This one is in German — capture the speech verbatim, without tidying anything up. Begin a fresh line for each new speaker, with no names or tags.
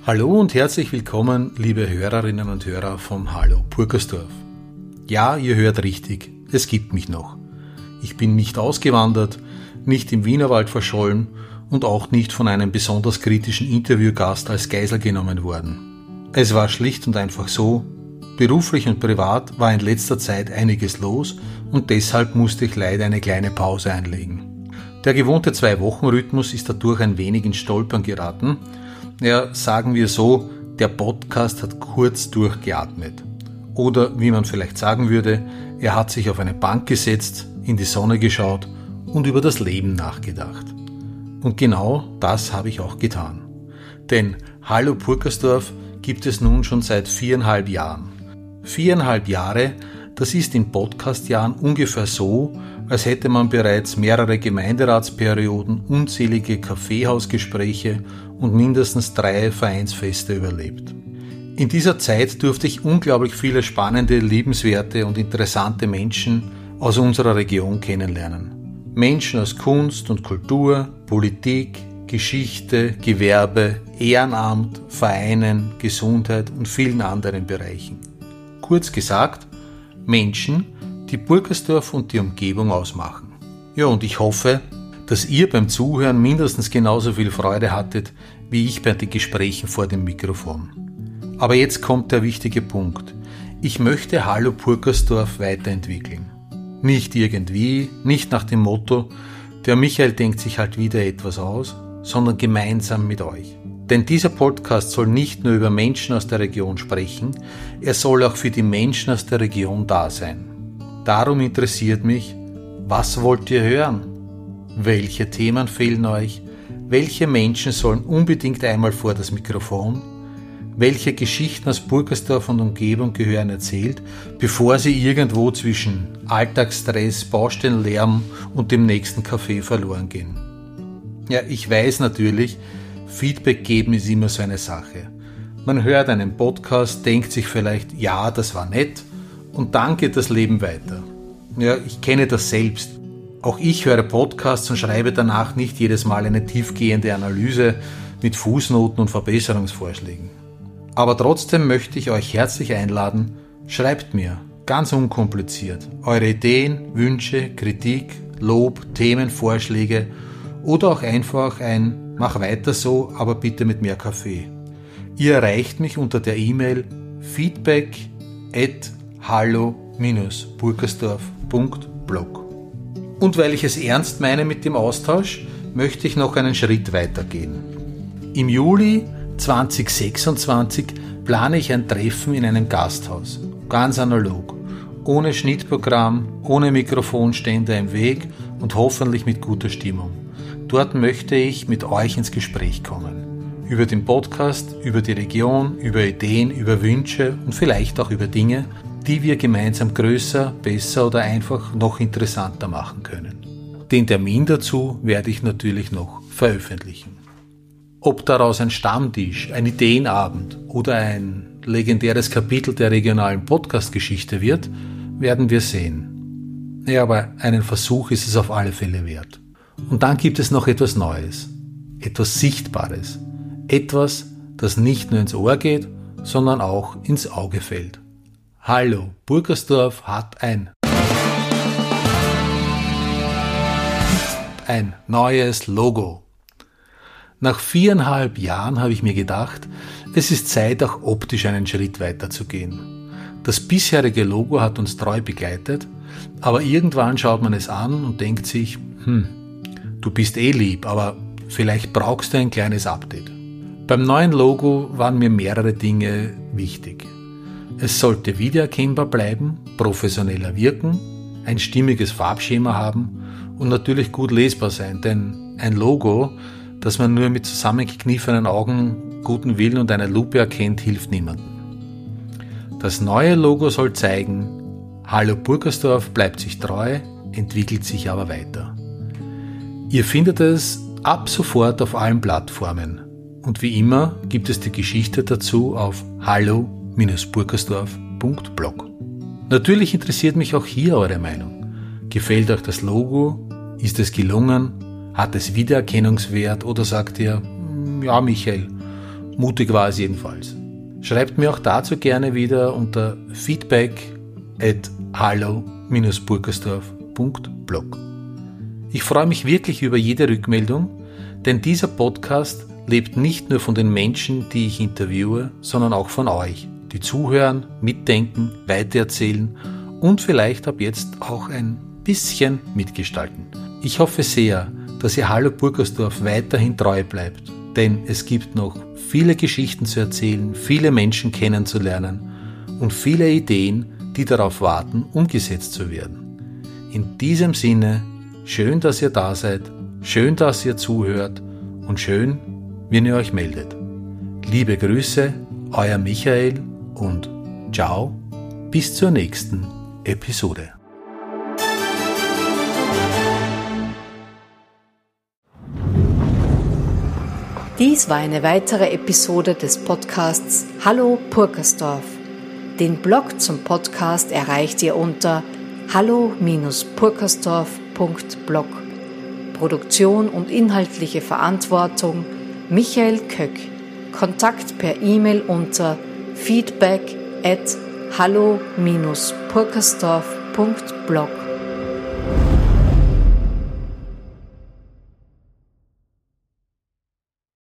Hallo und herzlich willkommen, liebe Hörerinnen und Hörer vom Hallo Burgersdorf. Ja, ihr hört richtig, es gibt mich noch. Ich bin nicht ausgewandert, nicht im Wienerwald verschollen und auch nicht von einem besonders kritischen Interviewgast als Geisel genommen worden. Es war schlicht und einfach so, beruflich und privat war in letzter Zeit einiges los und deshalb musste ich leider eine kleine Pause einlegen. Der gewohnte Zwei-Wochen-Rhythmus ist dadurch ein wenig ins Stolpern geraten. Ja, sagen wir so, der Podcast hat kurz durchgeatmet. Oder wie man vielleicht sagen würde, er hat sich auf eine Bank gesetzt, in die Sonne geschaut und über das Leben nachgedacht. Und genau das habe ich auch getan. Denn Hallo Burgersdorf gibt es nun schon seit viereinhalb Jahren. Viereinhalb Jahre, das ist in Podcast-Jahren ungefähr so, als hätte man bereits mehrere Gemeinderatsperioden, unzählige Kaffeehausgespräche und mindestens drei Vereinsfeste überlebt. In dieser Zeit durfte ich unglaublich viele spannende, liebenswerte und interessante Menschen aus unserer Region kennenlernen. Menschen aus Kunst und Kultur, Politik, Geschichte, Gewerbe, Ehrenamt, Vereinen, Gesundheit und vielen anderen Bereichen. Kurz gesagt, Menschen, die Burgersdorf und die Umgebung ausmachen. Ja, und ich hoffe, dass ihr beim Zuhören mindestens genauso viel Freude hattet, wie ich bei den Gesprächen vor dem Mikrofon. Aber jetzt kommt der wichtige Punkt. Ich möchte Hallo Burgersdorf weiterentwickeln. Nicht irgendwie, nicht nach dem Motto, der Michael denkt sich halt wieder etwas aus, sondern gemeinsam mit euch. Denn dieser Podcast soll nicht nur über Menschen aus der Region sprechen, er soll auch für die Menschen aus der Region da sein. Darum interessiert mich, was wollt ihr hören? Welche Themen fehlen euch? Welche Menschen sollen unbedingt einmal vor das Mikrofon? Welche Geschichten aus Burgersdorf und Umgebung gehören erzählt, bevor sie irgendwo zwischen Alltagsstress, Baustellenlärm und dem nächsten Café verloren gehen? Ja, ich weiß natürlich, Feedback geben ist immer so eine Sache. Man hört einen Podcast, denkt sich vielleicht, ja, das war nett, und dann geht das Leben weiter. Ja, ich kenne das selbst. Auch ich höre Podcasts und schreibe danach nicht jedes Mal eine tiefgehende Analyse mit Fußnoten und Verbesserungsvorschlägen. Aber trotzdem möchte ich euch herzlich einladen, schreibt mir, ganz unkompliziert, eure Ideen, Wünsche, Kritik, Lob, Themenvorschläge oder auch einfach ein Mach weiter so, aber bitte mit mehr Kaffee. Ihr erreicht mich unter der E-Mail feedback at hallo burgersdorf punkt blog. Und weil ich es ernst meine mit dem Austausch, möchte ich noch einen Schritt weitergehen. Im Juli zweitausendsechsundzwanzig plane ich ein Treffen in einem Gasthaus, ganz analog, ohne Schnittprogramm, ohne Mikrofonständer im Weg und hoffentlich mit guter Stimmung. Dort möchte ich mit euch ins Gespräch kommen. Über den Podcast, über die Region, über Ideen, über Wünsche und vielleicht auch über Dinge, die wir gemeinsam größer, besser oder einfach noch interessanter machen können. Den Termin dazu werde ich natürlich noch veröffentlichen. Ob daraus ein Stammtisch, ein Ideenabend oder ein legendäres Kapitel der regionalen Podcast-Geschichte wird, werden wir sehen. Ja, aber einen Versuch ist es auf alle Fälle wert. Und dann gibt es noch etwas Neues, etwas Sichtbares, etwas, das nicht nur ins Ohr geht, sondern auch ins Auge fällt. Hallo, Burgersdorf hat ein ein neues Logo. Nach viereinhalb Jahren habe ich mir gedacht, es ist Zeit, auch optisch einen Schritt weiter zu gehen. Das bisherige Logo hat uns treu begleitet, aber irgendwann schaut man es an und denkt sich, hm, du bist eh lieb, aber vielleicht brauchst du ein kleines Update. Beim neuen Logo waren mir mehrere Dinge wichtig. Es sollte wiedererkennbar bleiben, professioneller wirken, ein stimmiges Farbschema haben und natürlich gut lesbar sein, denn ein Logo, das man nur mit zusammengekniffenen Augen, guten Willen und einer Lupe erkennt, hilft niemandem. Das neue Logo soll zeigen, Hallo Burgersdorf bleibt sich treu, entwickelt sich aber weiter. Ihr findet es ab sofort auf allen Plattformen und wie immer gibt es die Geschichte dazu auf hallo burgersdorf punkt blog. Natürlich interessiert mich auch hier eure Meinung. Gefällt euch das Logo? Ist es gelungen? Hat es Wiedererkennungswert? Oder sagt ihr, ja Michael, Mutig war es jedenfalls. Schreibt mir auch dazu gerne wieder unter feedback at hallo Bindestrich burgersdorf Punkt blog. Ich freue mich wirklich über jede Rückmeldung, denn dieser Podcast lebt nicht nur von den Menschen, die ich interviewe, sondern auch von euch, die zuhören, mitdenken, weitererzählen und vielleicht ab jetzt auch ein bisschen mitgestalten. Ich hoffe sehr, dass ihr Hallo Burgersdorf weiterhin treu bleibt, denn es gibt noch viele Geschichten zu erzählen, viele Menschen kennenzulernen und viele Ideen, die darauf warten, umgesetzt zu werden. In diesem Sinne, schön, dass ihr da seid, schön, dass ihr zuhört und schön, wenn ihr euch meldet. Liebe Grüße, euer Michael und ciao, bis zur nächsten Episode.
Dies war eine weitere Episode des Podcasts Hallo Burgersdorf. Den Blog zum Podcast erreicht ihr unter hallo Bindestrich burgersdorf Punkt blog. Produktion und inhaltliche Verantwortung Michael Köck. Kontakt per E-Mail unter feedback at hallo Bindestrich burgersdorf Punkt blog.